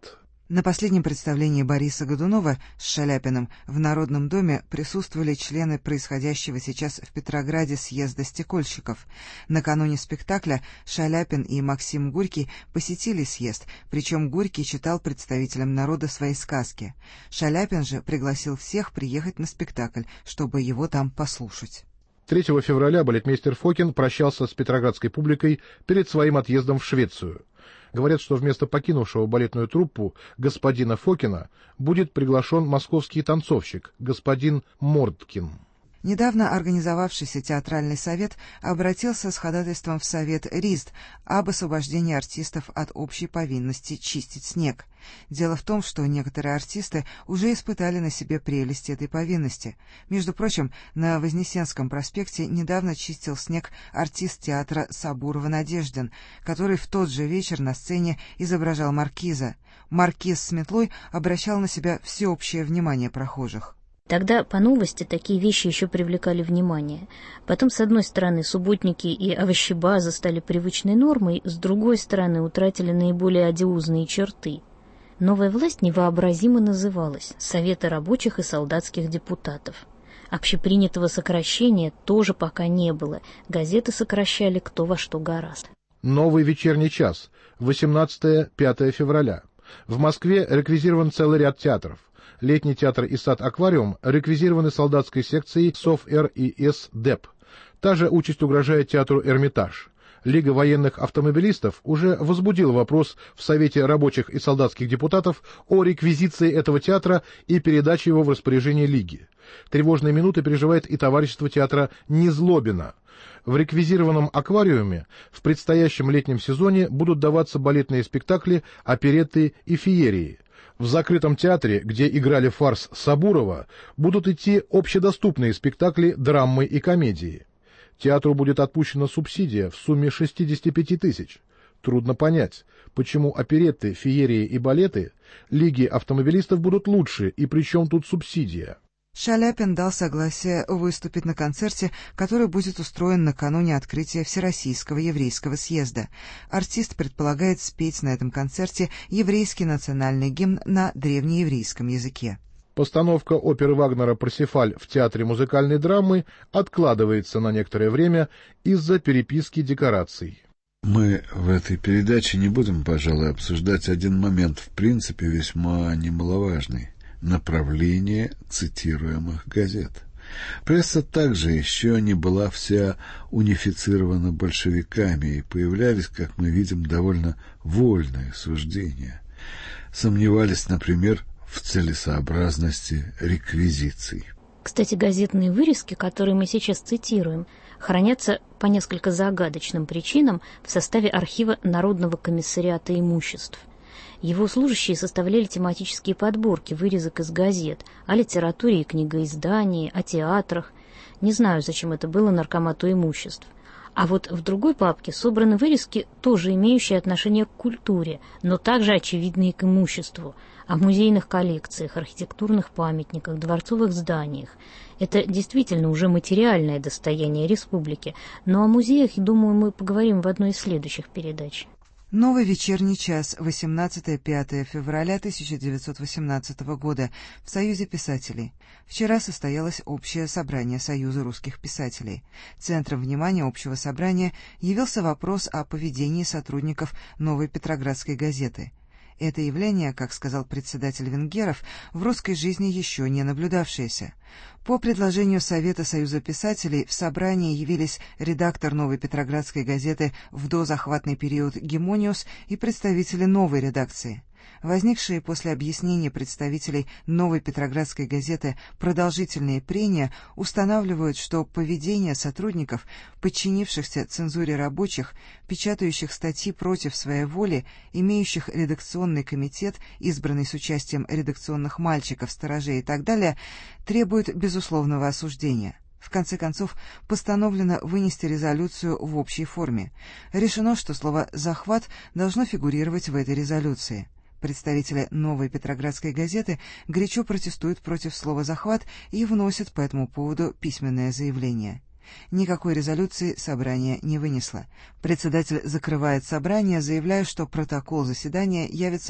На последнем представлении Бориса Годунова с Шаляпиным в Народном доме присутствовали члены происходящего сейчас в Петрограде съезда стекольщиков. Накануне спектакля Шаляпин и Максим Горький посетили съезд, причем Горький читал представителям народа свои сказки. Шаляпин же пригласил всех приехать на спектакль, чтобы его там послушать. третьего февраля балетмейстер Фокин прощался с петроградской публикой перед своим отъездом в Швецию. Говорят, что вместо покинувшего балетную труппу господина Фокина будет приглашен московский танцовщик, господин Мордкин. Недавно организовавшийся театральный совет обратился с ходатайством в Совет РИЗД об освобождении артистов от общей повинности чистить снег. Дело в том, что некоторые артисты уже испытали на себе прелести этой повинности. Между прочим, на Вознесенском проспекте недавно чистил снег артист театра Сабурова-Надеждин, который в тот же вечер на сцене изображал маркиза. Маркиз с метлой обращал на себя всеобщее внимание прохожих. Тогда по новости такие вещи еще привлекали внимание. Потом, с одной стороны, субботники и овощебаза стали привычной нормой, с другой стороны, утратили наиболее одиозные черты. Новая власть невообразимо называлась «Советы рабочих и солдатских депутатов». Общепринятого сокращения тоже пока не было, газеты сокращали кто во что гораст. Новый вечерний час, восемнадцатое — пятое февраля. В Москве реквизирован целый ряд театров. Летний театр и сад-аквариум реквизированы солдатской секцией СОВ-Р и СДЭП. Та же участь угрожает театру «Эрмитаж». Лига военных автомобилистов уже возбудила вопрос в Совете рабочих и солдатских депутатов о реквизиции этого театра и передаче его в распоряжение Лиги. Тревожные минуты переживает и товарищество театра Незлобина. В реквизированном аквариуме в предстоящем летнем сезоне будут даваться балетные спектакли, оперетты и феерии. В закрытом театре, где играли фарс Сабурова, будут идти общедоступные спектакли, драмы и комедии. Театру будет отпущена субсидия в сумме шестьдесят пять тысяч. Трудно понять, почему оперетты, феерии и балеты Лиги автомобилистов будут лучше, и при чем тут субсидия. Шаляпин дал согласие выступить на концерте, который будет устроен накануне открытия Всероссийского еврейского съезда. Артист предполагает спеть на этом концерте еврейский национальный гимн на древнееврейском языке. Постановка оперы Вагнера «Парсифаль» в Театре музыкальной драмы откладывается на некоторое время из-за переписки декораций. Мы в этой передаче не будем, пожалуй, обсуждать один момент, в принципе, весьма немаловажный. Направление цитируемых газет. Пресса также еще не была вся унифицирована большевиками, и появлялись, как мы видим, довольно вольные суждения. Сомневались, например, в целесообразности реквизиций. Кстати, газетные вырезки, которые мы сейчас цитируем, хранятся по несколько загадочным причинам в составе архива Народного комиссариата имуществ. Его служащие составляли тематические подборки вырезок из газет о литературе и книгоиздании, о театрах. Не знаю, зачем это было наркомату имуществ. А вот в другой папке собраны вырезки, тоже имеющие отношение к культуре, но также очевидные к имуществу, о музейных коллекциях, архитектурных памятниках, дворцовых зданиях. Это действительно уже материальное достояние республики, но о музеях, думаю, мы поговорим в одной из следующих передач. Новый вечерний час, восемнадцатое — пятое февраля тысяча девятьсот восемнадцатого года, в Союзе писателей. Вчера состоялось общее собрание Союза русских писателей. Центром внимания общего собрания явился вопрос о поведении сотрудников Новой Петроградской газеты. Это явление, как сказал председатель Венгеров, в русской жизни еще не наблюдавшееся. По предложению Совета Союза писателей в собрании явились редактор Новой Петроградской газеты в дозахватный период Гемониус и представители новой редакции. Возникшие после объяснения представителей Новой Петроградской газеты продолжительные прения устанавливают, что поведение сотрудников, подчинившихся цензуре рабочих, печатающих статьи против своей воли, имеющих редакционный комитет, избранный с участием редакционных мальчиков, сторожей и так далее, требует безусловного осуждения. В конце концов, постановлено вынести резолюцию в общей форме. Решено, что слово «захват» должно фигурировать в этой резолюции. Представители Новой Петроградской газеты горячо протестуют против слова «захват» и вносят по этому поводу письменное заявление. Никакой резолюции собрание не вынесло. Председатель закрывает собрание, заявляя, что протокол заседания явится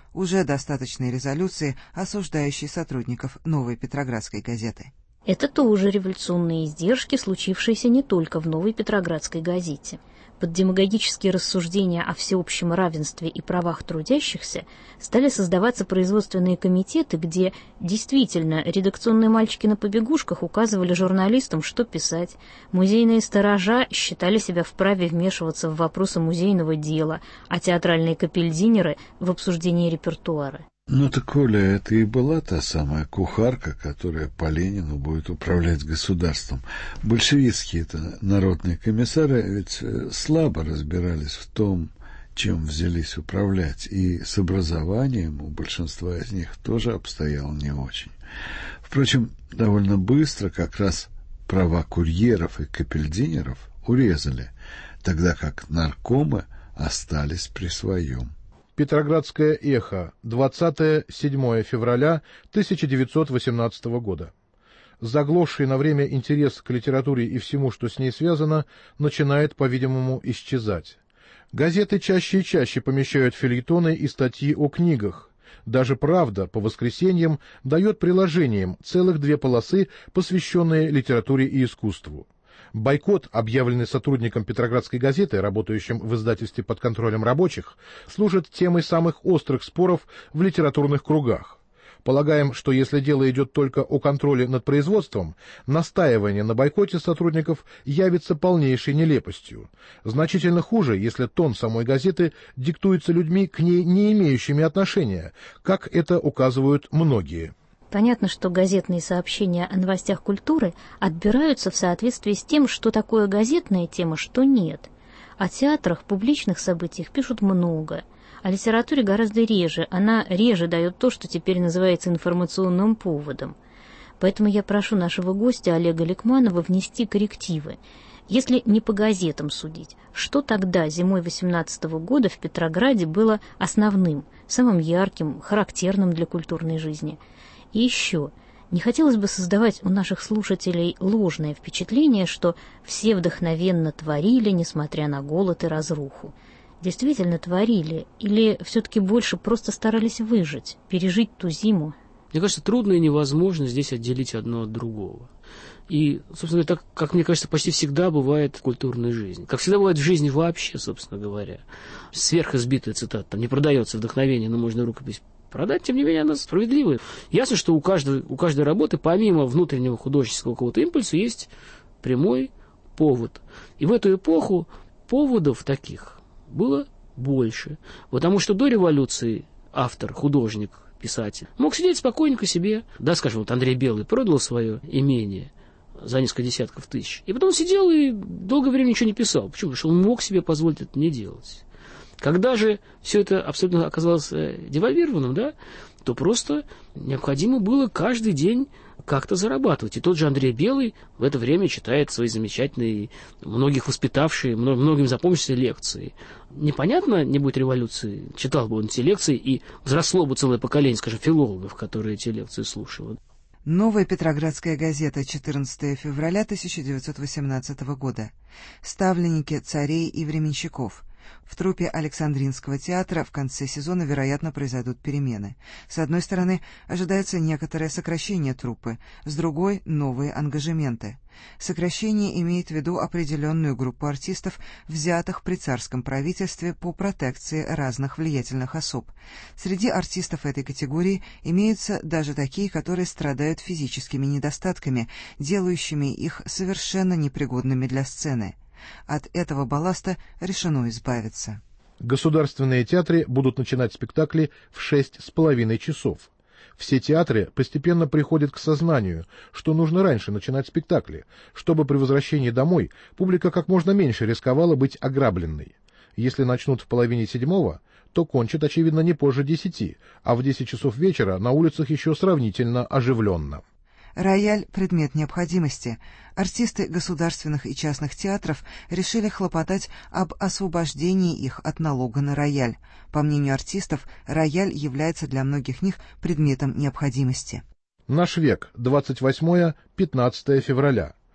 уже достаточной резолюции, осуждающей сотрудников «Новой Петроградской газеты». Это тоже революционные издержки, случившиеся не только в «Новой Петроградской газете». Под демагогические рассуждения о всеобщем равенстве и правах трудящихся стали создаваться производственные комитеты, где действительно редакционные мальчики на побегушках указывали журналистам, что писать. Музейные сторожа считали себя вправе вмешиваться в вопросы музейного дела, а театральные капельдинеры — в обсуждение репертуара. Ну так, Оля, это и была та самая кухарка, которая по Ленину будет управлять государством. Большевистские-то народные комиссары ведь слабо разбирались в том, чем взялись управлять, и с образованием у большинства из них тоже обстояло не очень. Впрочем, довольно быстро как раз права курьеров и капельдинеров урезали, тогда как наркомы остались при своем. Петроградское эхо, двадцатое седьмое февраля тысяча девятьсот восемнадцатого года. Заглохший на время интерес к литературе и всему, что с ней связано, начинает, по-видимому, исчезать. Газеты чаще и чаще помещают фельетоны и статьи о книгах. Даже «Правда» по воскресеньям дает приложениям целых две полосы, посвященные литературе и искусству. Бойкот, объявленный сотрудником Петроградской газеты, работающим в издательстве под контролем рабочих, служит темой самых острых споров в литературных кругах. Полагаем, что если дело идет только о контроле над производством, настаивание на бойкоте сотрудников явится полнейшей нелепостью. Значительно хуже, если тон самой газеты диктуется людьми, к ней не имеющими отношения, как это указывают многие. Понятно, что газетные сообщения о новостях культуры отбираются в соответствии с тем, что такое газетная тема, что нет. О театрах, публичных событиях пишут много, о литературе гораздо реже, она реже дает то, что теперь называется информационным поводом. Поэтому я прошу нашего гостя Олега Ликманова внести коррективы. Если не по газетам судить, что тогда, зимой восемнадцатого года, в Петрограде было основным, самым ярким, характерным для культурной жизни? И еще, не хотелось бы создавать у наших слушателей ложное впечатление, что все вдохновенно творили, несмотря на голод и разруху. Действительно творили, или все-таки больше просто старались выжить, пережить ту зиму? Мне кажется, трудно и невозможно здесь отделить одно от другого. И, собственно, так, как мне кажется, почти всегда бывает в культурной жизни. Как всегда бывает в жизни вообще, собственно говоря. Сверхизбитая цитата, там не продается вдохновение, но можно рукопись продать, тем не менее, она справедливая. Ясно, что у каждой, у каждой работы, помимо внутреннего художественного какого-то импульса, есть прямой повод. И в эту эпоху поводов таких было больше. Потому что до революции автор, художник, писатель мог сидеть спокойненько себе. Да, скажем, вот Андрей Белый продал свое имение за несколько десятков тысяч. И потом сидел и долгое время ничего не писал. Почему? Потому что он мог себе позволить это не делать. Когда же все это абсолютно оказалось девальвированным, да, то просто необходимо было каждый день как-то зарабатывать. И тот же Андрей Белый в это время читает свои замечательные, многих воспитавшие, многим запомнившиеся лекции. Непонятно, не будет революции, читал бы он эти лекции, и взросло бы целое поколение, скажем, филологов, которые эти лекции слушали. Новая Петроградская газета, четырнадцатое февраля тысяча девятьсот восемнадцатого года. Ставленники царей и временщиков. В труппе Александринского театра в конце сезона, вероятно, произойдут перемены. С одной стороны, ожидается некоторое сокращение труппы, с другой — новые ангажементы. Сокращение имеет в виду определенную группу артистов, взятых при царском правительстве по протекции разных влиятельных особ. Среди артистов этой категории имеются даже такие, которые страдают физическими недостатками, делающими их совершенно непригодными для сцены. От этого балласта решено избавиться. Государственные театры будут начинать спектакли в шесть с половиной часов. Все театры постепенно приходят к сознанию, что нужно раньше начинать спектакли, чтобы при возвращении домой публика как можно меньше рисковала быть ограбленной. Если начнут в половине седьмого, то кончат, очевидно, не позже десяти, а в десять часов вечера на улицах еще сравнительно оживленно. Рояль – предмет необходимости. Артисты государственных и частных театров решили хлопотать об освобождении их от налога на рояль. По мнению артистов, рояль является для многих них предметом необходимости. Наш век, двадцать восьмое — пятнадцатое февраля.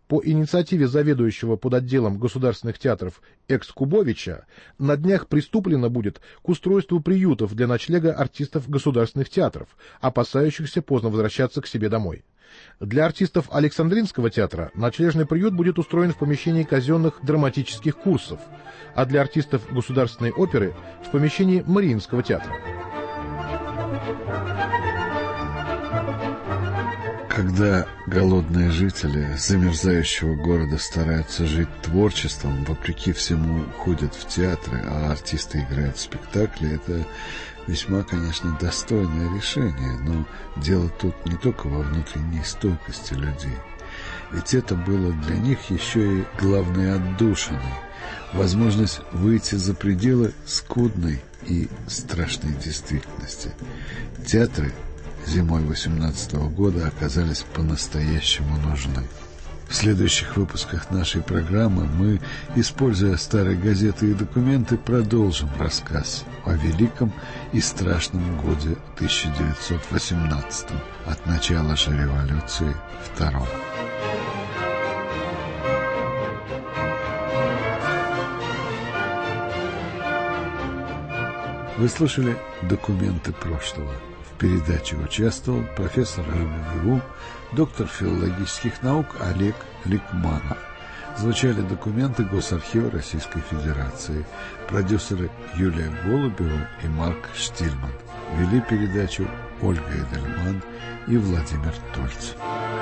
По инициативе заведующего подотделом государственных театров Экс-Кубовича на днях приступлено будет к устройству приютов для ночлега артистов государственных театров, опасающихся поздно возвращаться к себе домой. Для артистов Александринского театра ночлежный приют будет устроен в помещении казенных драматических курсов, а для артистов Государственной оперы — в помещении Мариинского театра. Когда голодные жители замерзающего города стараются жить творчеством, вопреки всему ходят в театры, а артисты играют в спектакли, это весьма, конечно, достойное решение, но дело тут не только во внутренней стойкости людей. Ведь это было для них еще и главной отдушиной, возможность выйти за пределы скудной и страшной действительности. Театры зимой восемнадцатого года оказались по-настоящему нужны. В следующих выпусках нашей программы мы, используя старые газеты и документы, продолжим рассказ о великом и страшном годе тысяча девятьсот восемнадцатом, от начала же революции втором. Вы слышали «Документы прошлого». В передаче участвовал профессор РГГУ, доктор филологических наук Олег Ликманов. Звучали документы Госархива Российской Федерации. Продюсеры Юлия Голубева и Марк Штильман. Вели передачу Ольга Эдельман и Владимир Тольц.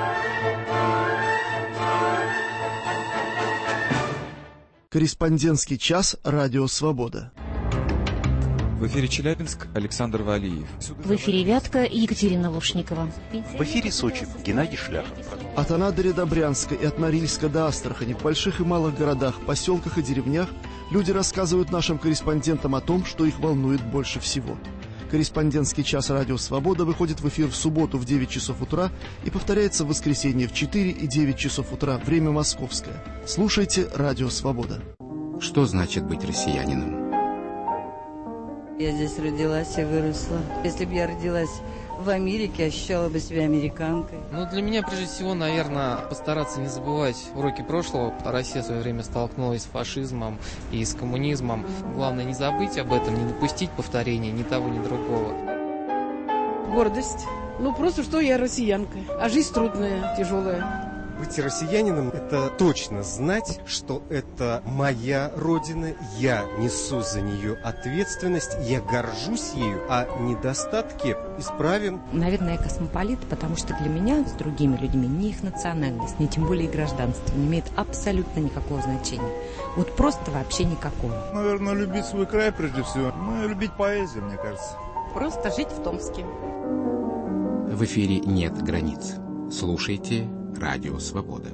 Корреспондентский час «Радио Свобода». В эфире Челябинск, Александр Валиев. В эфире Вятка, Екатерина Лушникова. В эфире Сочи, Геннадий Шляхов. От Анадыря до Брянска и от Норильска до Астрахани, в больших и малых городах, поселках и деревнях люди рассказывают нашим корреспондентам о том, что их волнует больше всего. Корреспондентский час «Радио Свобода» выходит в эфир в субботу в девять часов утра и повторяется в воскресенье в четыре и девять часов утра, время московское. Слушайте «Радио Свобода». Что значит быть россиянином? Я здесь родилась и выросла. Если бы я родилась в Америке, ощущала бы себя американкой. Ну, для меня, прежде всего, наверное, постараться не забывать уроки прошлого. Россия в свое время столкнулась с фашизмом и с коммунизмом. Главное, не забыть об этом, не допустить повторения ни того, ни другого. Гордость. Ну, просто что я россиянка. А жизнь трудная, тяжелая. Быть россиянином – это точно знать, что это моя родина, я несу за нее ответственность, я горжусь ею, а недостатки исправим. Наверное, я космополит, потому что для меня с другими людьми ни их национальность, ни тем более гражданство не имеет абсолютно никакого значения. Вот просто вообще никакого. Наверное, любить свой край прежде всего. Ну и любить поэзию, мне кажется. Просто жить в Томске. В эфире нет границ. Слушайте «Радио Свобода».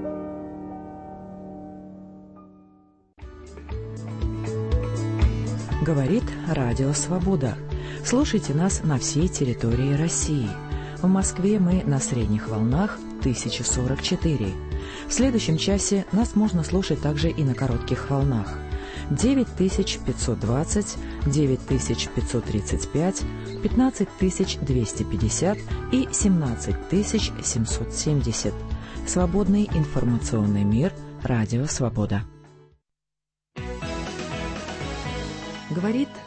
Говорит Радио Свобода. Слушайте нас на всей территории России. В Москве мы на средних волнах тысяча сорок четыре. В следующем часе нас можно слушать также и на коротких волнах. девять тысяч пятьсот двадцать, девять тысяч пятьсот тридцать пять, пятнадцать тысяч двести пятьдесят и семнадцать тысяч семьсот семьдесят. Свободный информационный мир. Радио Свобода. Говорит